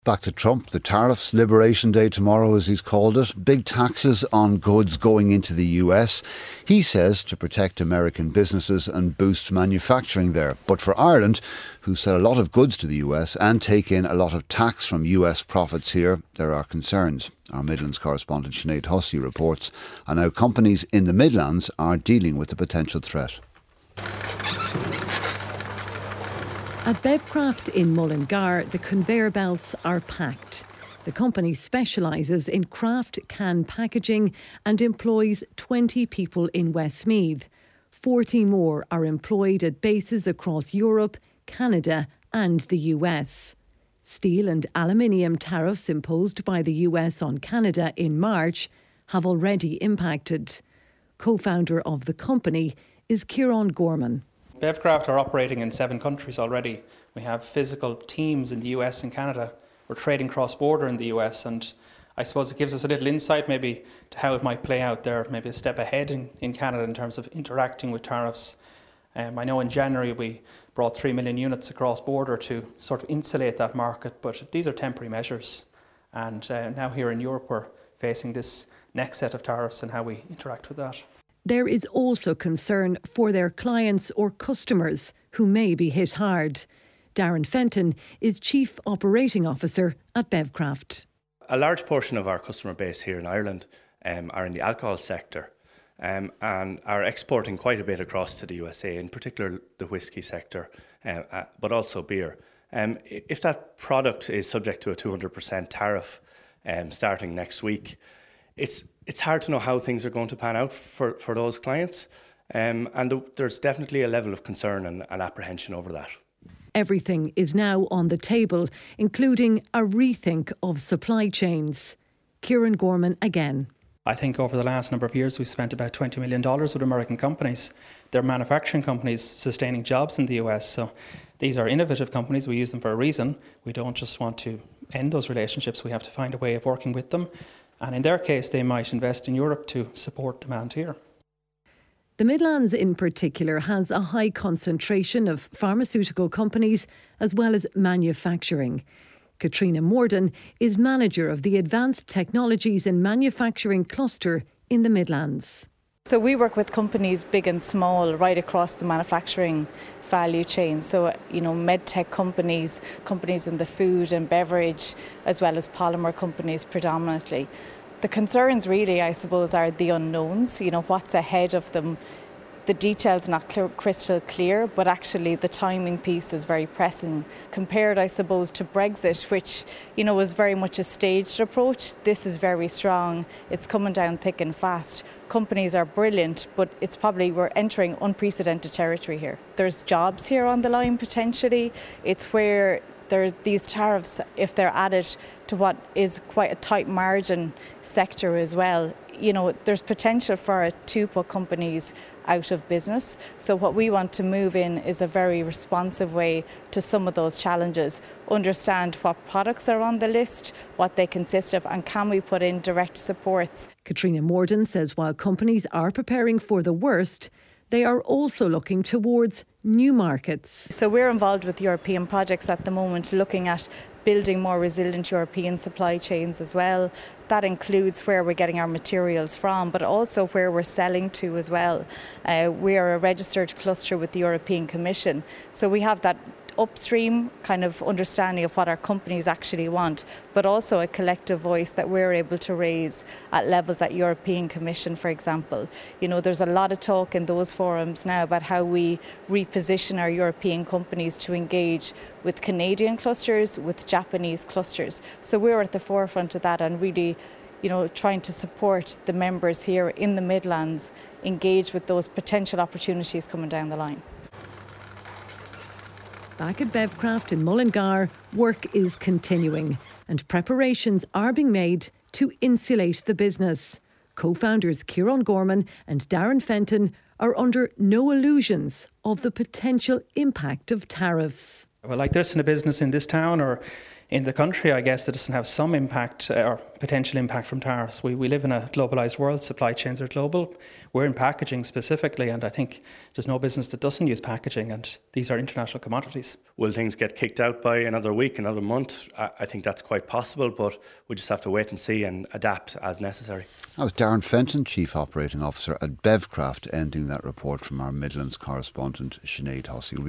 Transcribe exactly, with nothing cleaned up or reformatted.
Back to Trump, the tariffs, Liberation Day tomorrow as he's called it, big taxes on goods going into the U S. He says to protect American businesses and boost manufacturing there. But for Ireland, who sell a lot of goods to the U S and take in a lot of tax from U S profits here, there are concerns. Our Midlands correspondent Sinead Hussey reports on how companies in the Midlands are dealing with the potential threat. At Bevcraft in Mullingar, the conveyor belts are packed. The company specialises in craft can packaging and employs twenty people in Westmeath. forty more are employed at bases across Europe, Canada and the U S. Steel and aluminium tariffs imposed by the U S on Canada in March have already impacted. Co-founder of the company is Kieran Gorman. Bevcraft are operating in seven countries already. We have physical teams in the U S and Canada. We're trading cross-border in the U S, and I suppose it gives us a little insight maybe to how it might play out there, maybe a step ahead in, in Canada in terms of interacting with tariffs. Um, I know in January we brought three million units across border to sort of insulate that market, but these are temporary measures. And uh, now here in Europe we're facing this next set of tariffs and how we interact with that. There is also concern for their clients or customers who may be hit hard. Darren Fenton is Chief Operating Officer at Bevcraft. A large portion of our customer base here in Ireland um, are in the alcohol sector um, and are exporting quite a bit across to the U S A, in particular the whisky sector, uh, uh, but also beer. Um, if that product is subject to a two hundred percent tariff um, starting next week, it's it's hard to know how things are going to pan out for, for those clients. Um, and th- there's definitely a level of concern and, and apprehension over that. Everything is now on the table, including a rethink of supply chains. Kieran Gorman again. I think over the last number of years we've spent about twenty million dollars with American companies. They're manufacturing companies sustaining jobs in the U S. So these are innovative companies. We use them for a reason. We don't just want to end those relationships. We have to find a way of working with them. And in their case, they might invest in Europe to support demand here. The Midlands in particular has a high concentration of pharmaceutical companies as well as manufacturing. Katrina Morden is manager of the Advanced Technologies and Manufacturing Cluster in the Midlands. So we work with companies big and small right across the manufacturing value chain. So, you know, medtech companies, companies in the food and beverage, as well as polymer companies predominantly. The concerns really, I suppose, are the unknowns, you know, what's ahead of them. The details not clear, crystal clear, but actually the timing piece is very pressing. Compared, I suppose, to Brexit, which, you know, was very much a staged approach, this is very strong. It's coming down thick and fast. Companies are brilliant, but it's probably we're entering unprecedented territory here. There's jobs here on the line potentially. It's where there these tariffs, if they're added to what is quite a tight margin sector as well, you know, there's potential for it to put companies out of business. So what we want to move in is a very responsive way to some of those challenges. Understand what products are on the list, what they consist of, and can we put in direct supports. Katrina Morden says while companies are preparing for the worst, they are also looking towards new markets. So we're involved with European projects at the moment, looking at building more resilient European supply chains as well. That includes where we're getting our materials from, but also where we're selling to as well. Uh, we are a registered cluster with the European Commission, so we have that upstream kind of understanding of what our companies actually want, but also a collective voice that we're able to raise at levels at European Commission, for example. You know, there's a lot of talk in those forums now about how we reposition our European companies to engage with Canadian clusters, with Japanese clusters. So we're at the forefront of that and really, you know, trying to support the members here in the Midlands engage with those potential opportunities coming down the line. Back at Bevcraft in Mullingar, work is continuing and preparations are being made to insulate the business. Co-founders Kieran Gorman and Darren Fenton are under no illusions of the potential impact of tariffs. Well, like this in a business in this town or in the country, I guess, that doesn't have some impact uh, or potential impact from tariffs. We, we live in a globalised world, supply chains are global. We're in packaging specifically, and I think there's no business that doesn't use packaging, and these are international commodities. Will things get kicked out by another week, another month? I, I think that's quite possible, but we just have to wait and see and adapt as necessary. That was Darren Fenton, Chief Operating Officer at Bevcraft, ending that report from our Midlands correspondent, Sinead Hossey.